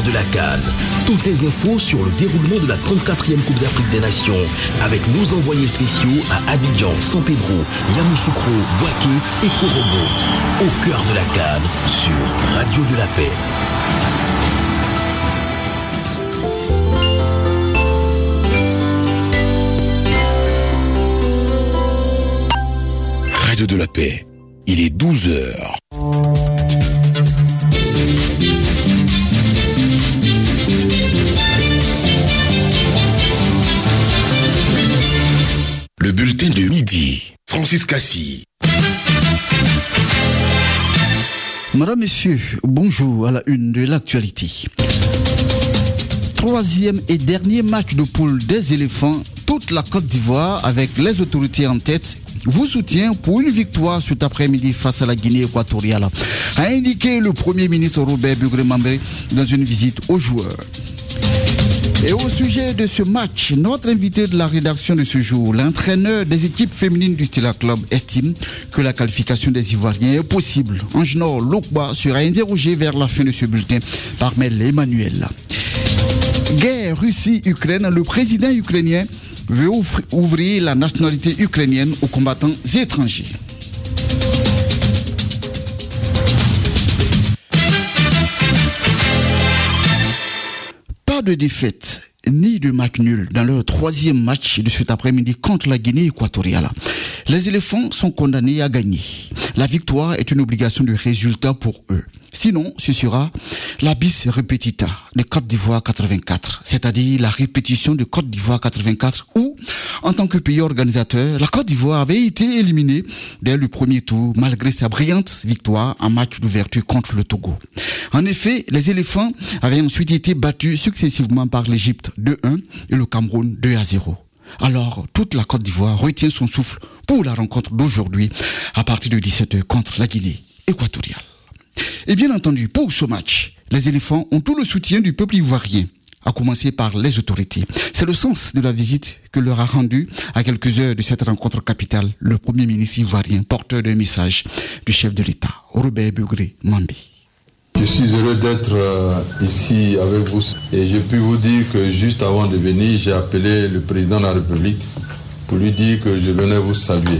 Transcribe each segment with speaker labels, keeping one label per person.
Speaker 1: de la CAN. Toutes les infos sur le déroulement de la 34e Coupe d'Afrique des Nations avec nos envoyés spéciaux à Abidjan, San Pedro, Yamoussoukro, Bouaké et Korobo. Au cœur de la CAN sur Radio de la Paix. Radio de la Paix, il est 12h. Le bulletin de midi, Francis Cassi.
Speaker 2: Madame, Messieurs, bonjour à la une de l'actualité. Troisième et dernier match de poule des éléphants, toute la Côte d'Ivoire avec les autorités en tête vous soutient pour une victoire cet après-midi face à la Guinée équatoriale, a indiqué le Premier ministre Robert Bugré-Mambé dans une visite aux joueurs. Et au sujet de ce match, notre invité de la rédaction de ce jour, l'entraîneur des équipes féminines du Stella Club, estime que la qualification des Ivoiriens est possible. Angenor Lokba sera interrogé vers la fin de ce bulletin par Mel Emmanuel. Guerre Russie-Ukraine, le président ukrainien veut ouvrir la nationalité ukrainienne aux combattants étrangers. Pas de défaite ni de match nul dans leur troisième match de cet après-midi contre la Guinée équatoriale. Les éléphants sont condamnés à gagner. La victoire est une obligation de résultat pour eux. Sinon, ce sera la bis repetita de Côte d'Ivoire 84, c'est-à-dire la répétition de Côte d'Ivoire 84 où, en tant que pays organisateur, la Côte d'Ivoire avait été éliminée dès le premier tour malgré sa brillante victoire en match d'ouverture contre le Togo. En effet, les éléphants avaient ensuite été battus successivement par l'Égypte 2-1 et le Cameroun 2-0. Alors, toute la Côte d'Ivoire retient son souffle pour la rencontre d'aujourd'hui à partir de 17h contre la Guinée équatoriale. Et bien entendu, pour ce match, les éléphants ont tout le soutien du peuple ivoirien, à commencer par les autorités. C'est le sens de la visite que leur a rendue à quelques heures de cette rencontre capitale le Premier ministre ivoirien, porteur d'un message du chef de l'État, Robert Bugré-Mambé.
Speaker 3: Je suis heureux d'être ici avec vous et je puis vous dire que juste avant de venir, j'ai appelé le président de la République pour lui dire que je venais vous saluer.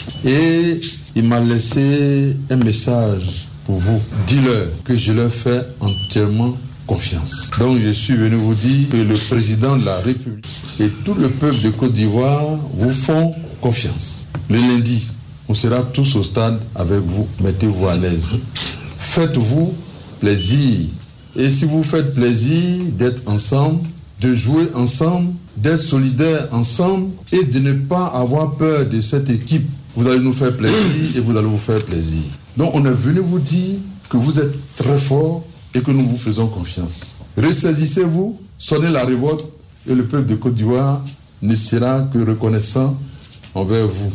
Speaker 3: Et il m'a laissé un message pour vous. Dis-leur que je leur fais entièrement confiance. Donc je suis venu vous dire que le président de la République et tout le peuple de Côte d'Ivoire vous font confiance. Le lundi, on sera tous au stade avec vous. Mettez-vous à l'aise. Faites-vous plaisir. Et si vous faites plaisir d'être ensemble, de jouer ensemble, d'être solidaires ensemble et de ne pas avoir peur de cette équipe, vous allez nous faire plaisir et vous allez vous faire plaisir. Donc on est venu vous dire que vous êtes très forts et que nous vous faisons confiance. Ressaisissez-vous, sonnez la révolte et le peuple de Côte d'Ivoire ne sera que reconnaissant envers vous.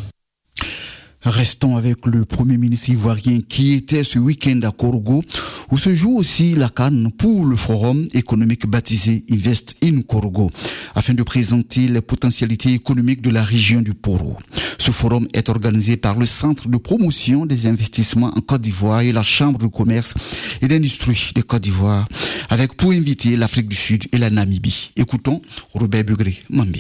Speaker 2: Restons avec le Premier ministre ivoirien qui était ce week-end à Korogo, où se joue aussi la CAN pour le forum économique baptisé Invest in Korogo, afin de présenter les potentialités économiques de la région du Poro. Ce forum est organisé par le Centre de promotion des investissements en Côte d'Ivoire et la Chambre de commerce et d'industrie de Côte d'Ivoire, avec pour inviter l'Afrique du Sud et la Namibie. Écoutons Robert Bugré-Mambé.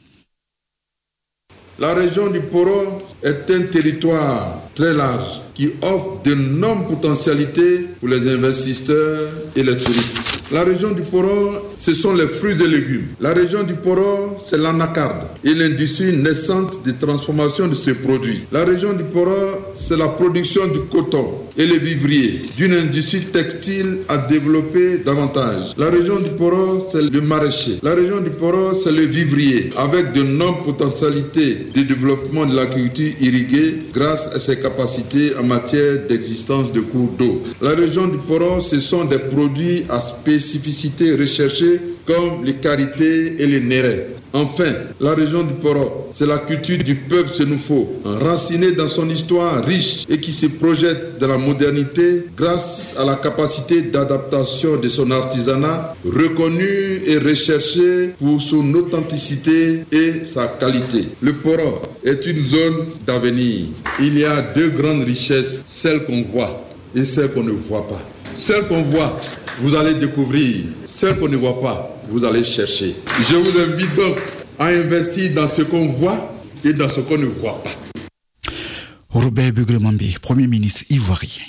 Speaker 3: La région du Poro est un territoire très large qui offre d'énormes potentialités pour les investisseurs et les touristes. La région du Poro, ce sont les fruits et légumes. La région du Poro, c'est l'anacarde et l'industrie naissante de transformation de ces produits. La région du Poro, c'est la production du coton et les vivriers, d'une industrie textile à développer davantage. La région du Poro, c'est le maraîcher. La région du Poro, c'est le vivrier, avec d'énormes potentialités de développement de l'agriculture irriguée grâce à ses capacités en matière d'existence de cours d'eau. La région du Poro, ce sont des produits à spécificité recherchée comme les karités et les nérés. Enfin, la région du Poro, c'est la culture du peuple sénoufo, enracinée dans son histoire riche et qui se projette dans la modernité grâce à la capacité d'adaptation de son artisanat, reconnu et recherché pour son authenticité et sa qualité. Le Poro est une zone d'avenir. Il y a deux grandes richesses, celles qu'on voit et celles qu'on ne voit pas. Celles qu'on voit, vous allez découvrir. Celles qu'on ne voit pas, vous allez chercher. Je vous invite donc à investir dans ce qu'on voit et dans ce qu'on ne voit pas.
Speaker 2: Robert Bugre-Mambé, Premier ministre ivoirien.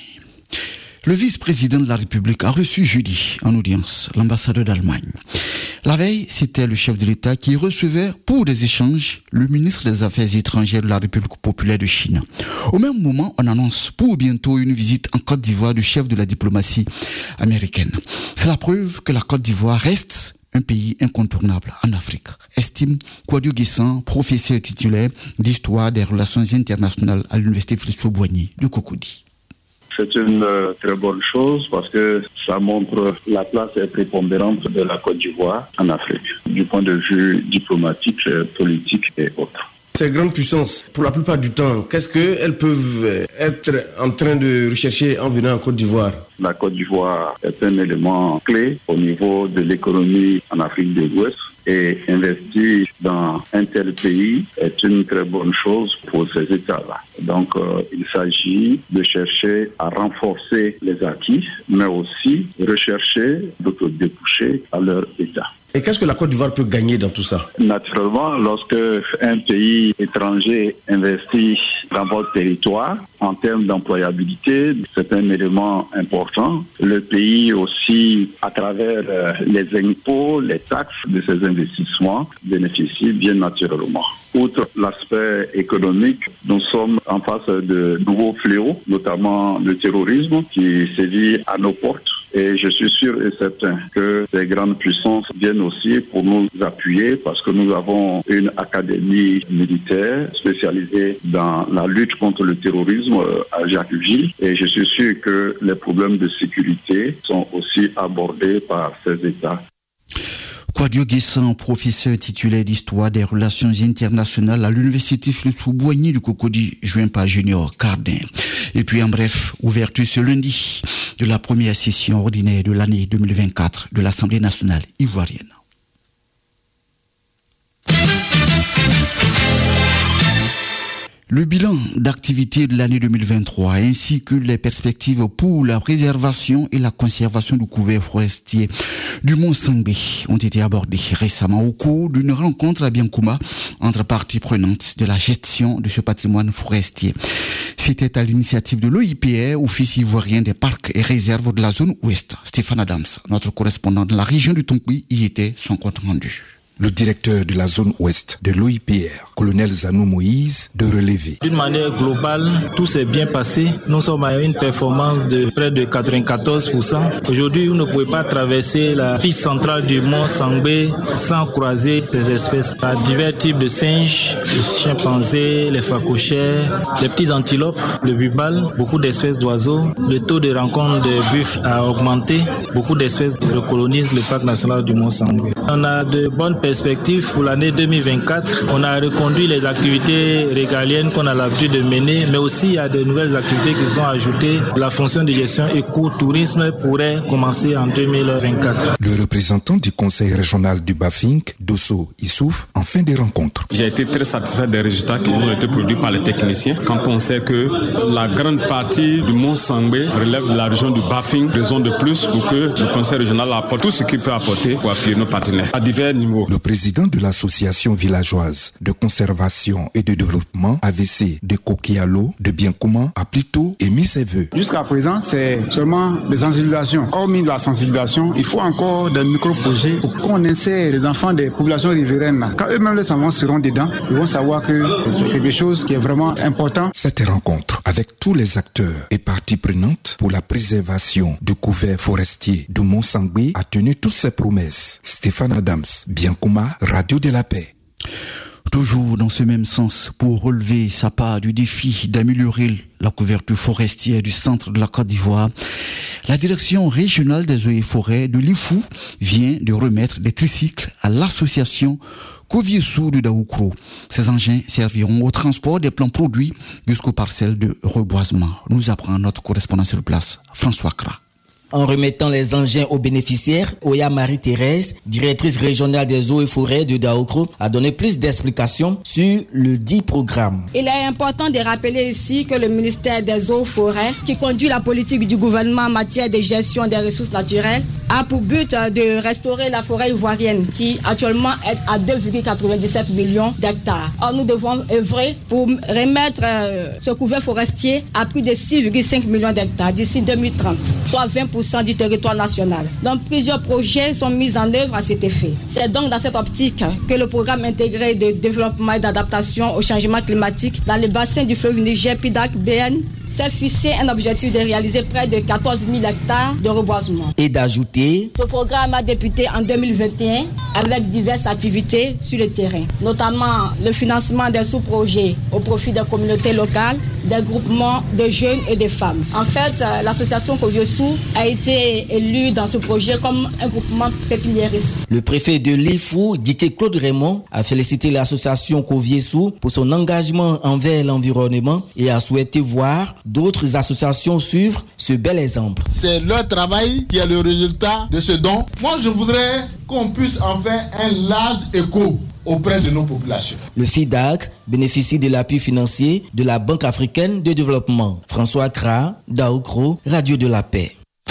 Speaker 2: Le vice-président de la République a reçu jeudi en audience l'ambassadeur d'Allemagne. La veille, c'était le chef de l'État qui recevait pour des échanges le ministre des Affaires étrangères de la République populaire de Chine. Au même moment, on annonce pour bientôt une visite en Côte d'Ivoire du chef de la diplomatie américaine. C'est la preuve que la Côte d'Ivoire reste un pays incontournable en Afrique, estime Kouadio Guessan, professeur titulaire d'histoire des relations internationales à l'université Félix-Houphouët-Boigny du Cocody.
Speaker 4: C'est une très bonne chose parce que ça montre la place prépondérante de la Côte d'Ivoire en Afrique, du point de vue diplomatique, politique et autres.
Speaker 5: Ces grandes puissances, pour la plupart du temps, qu'est-ce qu'elles peuvent être en train de rechercher en venant en Côte d'Ivoire?
Speaker 4: La Côte d'Ivoire est un élément clé au niveau de l'économie en Afrique de l'Ouest. Et investir dans un tel pays est une très bonne chose pour ces États-là. Donc, il s'agit de chercher à renforcer les acquis, mais aussi rechercher d'autres débouchés à leur État.
Speaker 5: Et qu'est-ce que la Côte d'Ivoire peut gagner dans tout ça?
Speaker 4: Naturellement, lorsque un pays étranger investit dans votre territoire, en termes d'employabilité, c'est un élément important. Le pays aussi, à travers les impôts, les taxes de ces investissements, bénéficie bien naturellement. Outre l'aspect économique, nous sommes en face de nouveaux fléaux, notamment le terrorisme qui sévit à nos portes. Et je suis sûr et certain que ces grandes puissances viennent aussi pour nous appuyer parce que nous avons une académie militaire spécialisée dans la lutte contre le terrorisme à Jacquesville. Et je suis sûr que les problèmes de sécurité sont aussi abordés par ces États.
Speaker 2: Kouadio Guessan, professeur titulaire d'histoire des relations internationales à l'université Félix-Houphouët-Boigny du Cocody, joint par Junior Cardin. Et puis en bref, ouverture ce lundi de la première session ordinaire de l'année 2024 de l'Assemblée nationale ivoirienne. Le bilan d'activité de l'année 2023 ainsi que les perspectives pour la préservation et la conservation du couvert forestier du Mont Sangbé ont été abordés récemment au cours d'une rencontre à Biankouma entre parties prenantes de la gestion de ce patrimoine forestier. C'était à l'initiative de l'OIPR, Office ivoirien des parcs et réserves de la zone ouest. Stéphane Adams, notre correspondant de la région du Tonkoui, y était son compte rendu.
Speaker 6: Le directeur de la zone ouest de l'OIPR, colonel Zanou Moïse, de relever.
Speaker 7: D'une manière globale, tout s'est bien passé. Nous sommes à une performance de près de 94%. Aujourd'hui, vous ne pouvez pas traverser la piste centrale du Mont Sangbé sans croiser des espèces. À divers types de singes, les chimpanzés, les phacochères, les petits antilopes, le bubal, beaucoup d'espèces d'oiseaux. Le taux de rencontre de buffles a augmenté. Beaucoup d'espèces recolonisent le parc national du Mont Sangbé. On a de bonnes perspective pour l'année 2024. On a reconduit les activités régaliennes qu'on a l'habitude de mener, mais aussi il y a de nouvelles activités qui sont ajoutées. La fonction de gestion écotourisme pourrait commencer en 2024.
Speaker 6: Le représentant du conseil régional du Bafink, Dosso Issouf, en fin de rencontre.
Speaker 8: J'ai été très satisfait des résultats qui ont été produits par les techniciens. Quand on sait que la grande partie du Mont Sangbé relève de la région du Bafink, raison de plus pour que le conseil régional apporte tout ce qu'il peut apporter pour appuyer nos partenaires à divers niveaux.
Speaker 6: Le président de l'association villageoise de conservation et de développement AVC de Kokialo de Biankouma a plutôt émis ses vœux.
Speaker 9: Jusqu'à présent, c'est seulement des sensibilisations. Hormis de la sensibilisation, il faut encore des micro-projets pour qu'on insère les enfants des populations riveraines. Quand eux-mêmes les enfants seront dedans, ils vont savoir que c'est quelque chose qui est vraiment important.
Speaker 6: Cette rencontre avec tous les acteurs et parties prenantes pour la préservation du couvert forestier du Mont Sangbé a tenu toutes ses promesses. Stéphane Adams, Biankouma, Radio de la Paix.
Speaker 2: Toujours dans ce même sens, pour relever sa part du défi d'améliorer la couverture forestière du centre de la Côte d'Ivoire, la direction régionale des eaux et forêts de l'IFU vient de remettre des tricycles à l'association Koviesu de Daoukro. Ces engins serviront au transport des plants produits jusqu'aux parcelles de reboisement. Nous apprend notre correspondant sur place, François Kra.
Speaker 10: En remettant les engins aux bénéficiaires, Oya Marie-Thérèse, directrice régionale des eaux et forêts de Daokro, a donné plus d'explications sur le dit programme.
Speaker 11: Il est important de rappeler ici que le ministère des eaux et forêts, qui conduit la politique du gouvernement en matière de gestion des ressources naturelles, a pour but de restaurer la forêt ivoirienne qui actuellement est à 2,97 millions d'hectares. Or, nous devons œuvrer pour remettre ce couvert forestier à plus de 6,5 millions d'hectares d'ici 2030, soit 20% du territoire national. Donc, plusieurs projets sont mis en œuvre à cet effet. C'est donc dans cette optique que le programme intégré de développement et d'adaptation au changement climatique dans le bassin du fleuve Niger, PIDAC-BN, s'est fixé un objectif de réaliser près de 14 000 hectares de reboisement.
Speaker 10: Et d'ajouter,
Speaker 11: ce programme a débuté en 2021 avec diverses activités sur le terrain, notamment le financement des sous-projets au profit des communautés locales, des groupements de jeunes et de femmes. En fait, l'association Koviesu a été élue dans ce projet comme un groupement pépiniériste.
Speaker 10: Le préfet de l'IFU, Dike Claude Raymond, a félicité l'association Koviesu pour son engagement envers l'environnement et a souhaité voir d'autres associations suivre ce bel exemple.
Speaker 12: C'est leur travail qui est le résultat de ce don. Moi, je voudrais qu'on puisse en faire un large écho auprès de nos populations.
Speaker 10: Le FIDAC bénéficie de l'appui financier de la Banque africaine de développement. François Kra, Daokro, Radio de la Paix.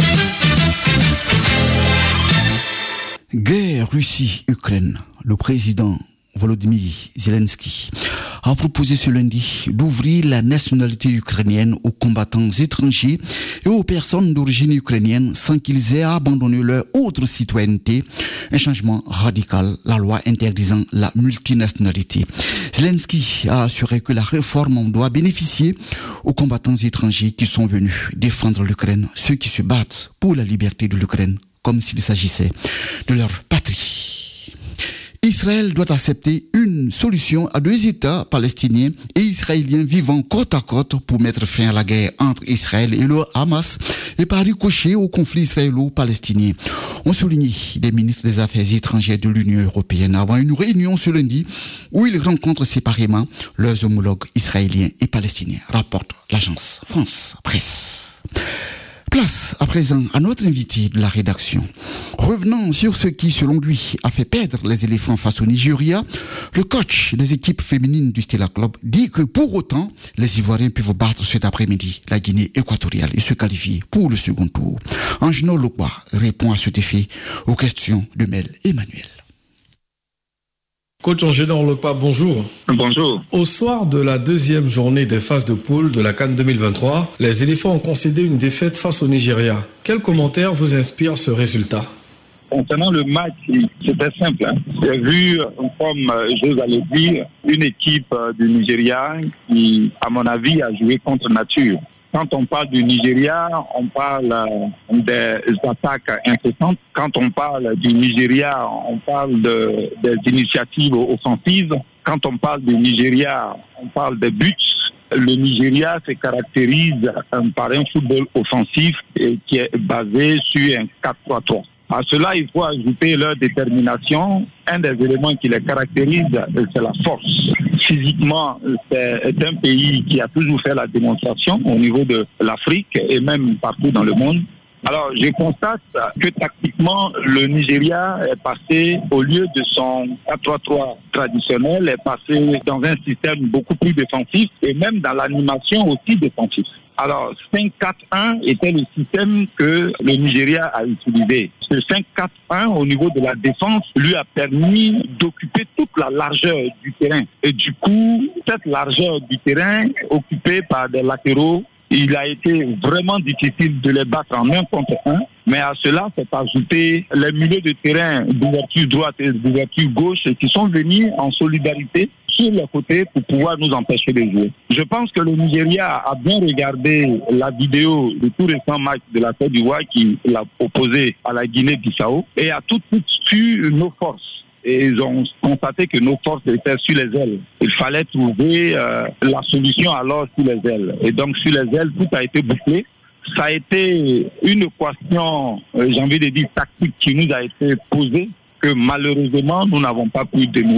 Speaker 2: Guerre Russie-Ukraine. Le président Volodymyr Zelensky a proposé ce lundi d'ouvrir la nationalité ukrainienne aux combattants étrangers et aux personnes d'origine ukrainienne sans qu'ils aient abandonné leur autre citoyenneté. Un changement radical, la loi interdisant la multinationalité. Zelensky a assuré que la réforme doit bénéficier aux combattants étrangers qui sont venus défendre l'Ukraine, ceux qui se battent pour la liberté de l'Ukraine, comme s'il s'agissait de leur patrie. Israël doit accepter une solution à deux États palestiniens et israéliens vivant côte à côte pour mettre fin à la guerre entre Israël et le Hamas et par ricochet au conflit israélo-palestinien. On souligne des ministres des Affaires étrangères de l'Union européenne avant une réunion ce lundi où ils rencontrent séparément leurs homologues israéliens et palestiniens, rapporte l'agence France Presse. Place à présent à notre invité de la rédaction. Revenant sur ce qui, selon lui, a fait perdre les éléphants face au Nigeria, le coach des équipes féminines du Stella Club dit que pour autant, les Ivoiriens peuvent battre cet après-midi la Guinée équatoriale et se qualifier pour le second tour. Angelo Lokba répond à cet effet aux questions de Mel Emmanuel.
Speaker 13: Coach Angénor Lokpa, bonjour.
Speaker 4: Bonjour.
Speaker 13: Au soir de la deuxième journée des phases de poule de la CAN 2023, les éléphants ont concédé une défaite face au Nigeria. Quel commentaire vous inspire ce résultat?
Speaker 4: Concernant le match, c'était simple. J'ai vu, comme je vous allais dire, une équipe du Nigeria qui, à mon avis, a joué contre nature. Quand on parle du Nigeria, on parle des attaques incessantes. Quand on parle du Nigeria, on parle des initiatives offensives. Quand on parle du Nigeria, on parle des buts. Le Nigeria se caractérise par un football offensif qui est basé sur un 4-3-3. À cela, il faut ajouter leur détermination. Un des éléments qui les caractérise, c'est la force. Physiquement, c'est un pays qui a toujours fait la démonstration au niveau de l'Afrique et même partout dans le monde. Alors, je constate que tactiquement, le Nigeria est passé, au lieu de son 4-3-3 traditionnel, est passé dans un système beaucoup plus défensif et même dans l'animation aussi défensif. Alors, 5-4-1 était le système que le Nigeria a utilisé. Ce 5-4-1, au niveau de la défense, lui a permis d'occuper toute la largeur du terrain. Et du coup, cette largeur du terrain, occupée par des latéraux, il a été vraiment difficile de les battre en 1 contre 1. Mais à cela, s'est ajouté les milieux de terrain d'ouverture droite et d'ouverture gauche qui sont venus en solidarité sur le côté pour pouvoir nous empêcher de jouer. Je pense que le Nigeria a bien regardé la vidéo du tout récent match de la Côte d'Ivoire qui l'a opposé à la Guinée-Bissau et a tout de suite su nos forces. Et ils ont constaté que nos forces étaient sur les ailes. Il fallait trouver la solution alors sur les ailes. Et donc sur les ailes, tout a été bouclé. Ça a été une équation, j'ai envie de dire, tactique qui nous a été posée, que malheureusement, nous n'avons pas pu dénouer.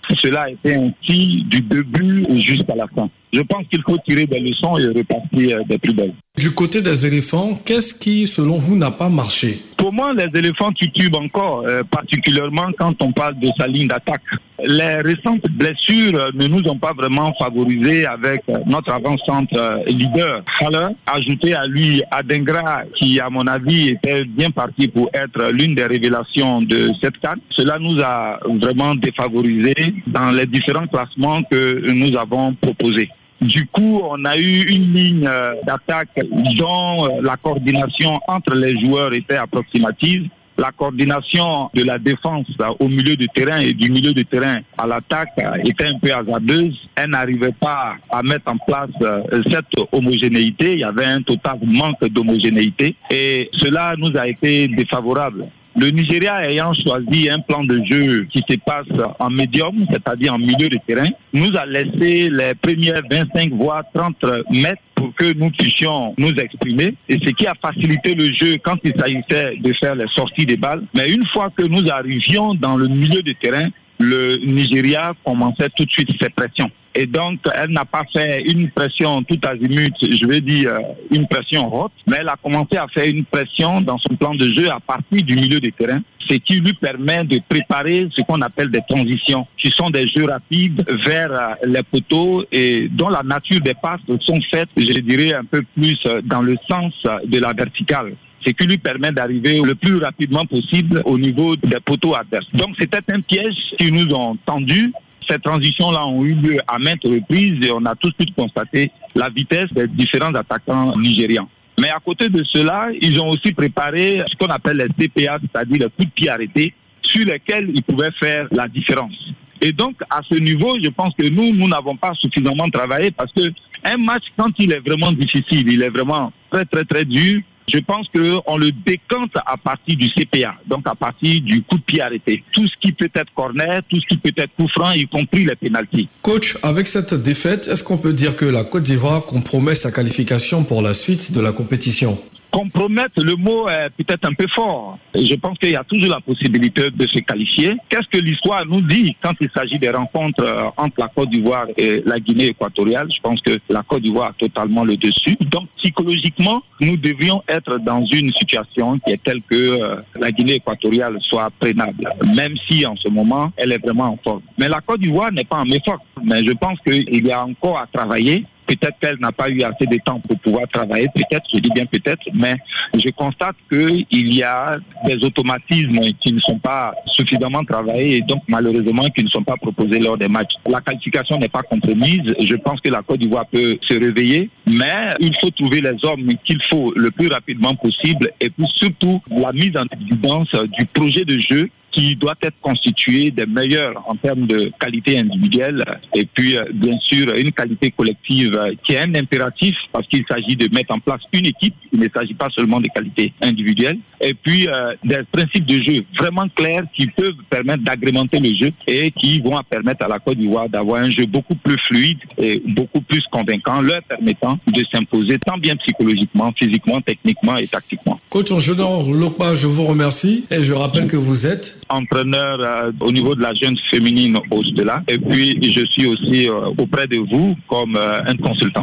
Speaker 4: Cela a été ainsi du début jusqu'à la fin. Je pense qu'il faut tirer des leçons et repartir des plus belles.
Speaker 13: Du côté des éléphants, qu'est-ce qui, selon vous, n'a pas marché?
Speaker 4: Pour moi, les éléphants titubent encore, particulièrement quand on parle de sa ligne d'attaque. Les récentes blessures ne nous ont pas vraiment favorisé avec notre avant-centre leader. Haller, ajouté à lui Adengra, qui, à mon avis, était bien parti pour être l'une des révélations de cette CAN. Cela nous a vraiment défavorisé dans les différents classements que nous avons proposés. Du coup, on a eu une ligne d'attaque dont la coordination entre les joueurs était approximative. La coordination de la défense au milieu de terrain et du milieu de terrain à l'attaque était un peu hasardeuse. Elle n'arrivait pas à mettre en place cette homogénéité. Il y avait un total manque d'homogénéité et cela nous a été défavorable. Le Nigeria ayant choisi un plan de jeu qui se passe en médium, c'est-à-dire en milieu de terrain, nous a laissé les premières 25 voire 30 mètres pour que nous puissions nous exprimer. Et ce qui a facilité le jeu quand il s'agissait de faire les sorties des balles. Mais une fois que nous arrivions dans le milieu de terrain, le Nigeria commençait tout de suite ses pressions. Et donc, elle n'a pas fait une pression tout azimut, je vais dire une pression haute, mais elle a commencé à faire une pression dans son plan de jeu à partir du milieu de terrain, ce qui lui permet de préparer ce qu'on appelle des transitions, qui sont des jeux rapides vers les poteaux et dont la nature des passes sont faites, je dirais, un peu plus dans le sens de la verticale. Ce qui lui permet d'arriver le plus rapidement possible au niveau des poteaux adverses. Donc c'était un piège qu'ils nous ont tendu. Ces transitions-là ont eu lieu à maintes reprises et on a tout de suite constaté la vitesse des différents attaquants nigérians. Mais à côté de cela, ils ont aussi préparé ce qu'on appelle les CPA, c'est-à-dire les coups de pied arrêtés, sur lesquels ils pouvaient faire la différence. Et donc, à ce niveau, je pense que nous n'avons pas suffisamment travaillé parce que un match, quand il est vraiment difficile, il est vraiment très, très, très dur. Je pense qu'on le décante à partir du CPA, donc à partir du coup de pied arrêté. Tout ce qui peut être corner, tout ce qui peut être coup franc, y compris les pénaltys.
Speaker 13: Coach, avec cette défaite, est-ce qu'on peut dire que la Côte d'Ivoire compromet sa qualification pour la suite de la compétition?
Speaker 4: Compromettre, le mot est peut-être un peu fort. Je pense qu'il y a toujours la possibilité de se qualifier. Qu'est-ce que l'histoire nous dit quand il s'agit des rencontres entre la Côte d'Ivoire et la Guinée équatoriale? Je pense que la Côte d'Ivoire a totalement le dessus. Donc, psychologiquement, nous devrions être dans une situation qui est telle que la Guinée équatoriale soit prénable, même si en ce moment, elle est vraiment en forme. Mais la Côte d'Ivoire n'est pas en méforme. Mais je pense qu'il y a encore à travailler. Peut-être qu'elle n'a pas eu assez de temps pour pouvoir travailler, peut-être, je dis bien peut-être, mais je constate qu'il y a des automatismes qui ne sont pas suffisamment travaillés et donc malheureusement qui ne sont pas proposés lors des matchs. La qualification n'est pas compromise, je pense que la Côte d'Ivoire peut se réveiller, mais il faut trouver les hommes qu'il faut le plus rapidement possible et puis surtout la mise en évidence du projet de jeu qui doit être constitué des meilleurs en termes de qualité individuelle et puis bien sûr une qualité collective qui est un impératif parce qu'il s'agit de mettre en place une équipe, il ne s'agit pas seulement de qualité individuelle et puis des principes de jeu vraiment clairs qui peuvent permettre d'agrémenter le jeu et qui vont permettre à la Côte d'Ivoire d'avoir un jeu beaucoup plus fluide et beaucoup plus convaincant, leur permettant de s'imposer tant bien psychologiquement, physiquement, techniquement et tactiquement.
Speaker 13: Coach Angénor Lokpa, je vous remercie et je rappelle que vous êtes
Speaker 4: entraîneur au niveau de la jeune féminine au-delà et puis je suis aussi auprès de vous comme un consultant.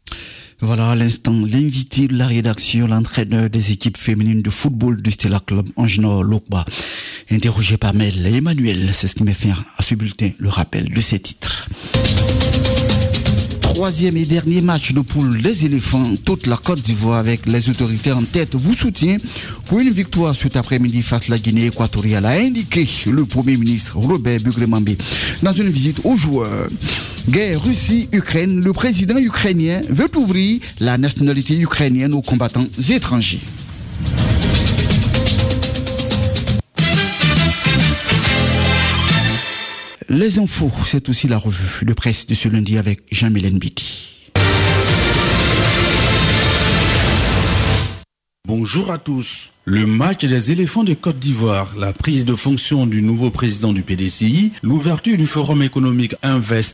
Speaker 2: Voilà à l'instant l'invité de la rédaction, l'entraîneur des équipes féminines de football du Stella Club, Angénor Lokpa, interrogé par mail. Emmanuel, c'est ce qui m'a fait à ce bulletin le rappel de ces titres. Troisième et dernier match de poule des éléphants, toute la Côte d'Ivoire avec les autorités en tête vous soutient pour une victoire cet après-midi face à la Guinée équatoriale, a indiqué le Premier ministre Robert Bugremambe dans une visite aux joueurs. Guerre Russie-Ukraine, le président ukrainien veut ouvrir la nationalité ukrainienne aux combattants étrangers. Les infos, c'est aussi la revue de presse de ce lundi avec Jean-Mélène Biti.
Speaker 14: Bonjour à tous. Le match des éléphants de Côte d'Ivoire, la prise de fonction du nouveau président du PDCI, l'ouverture du forum économique Invest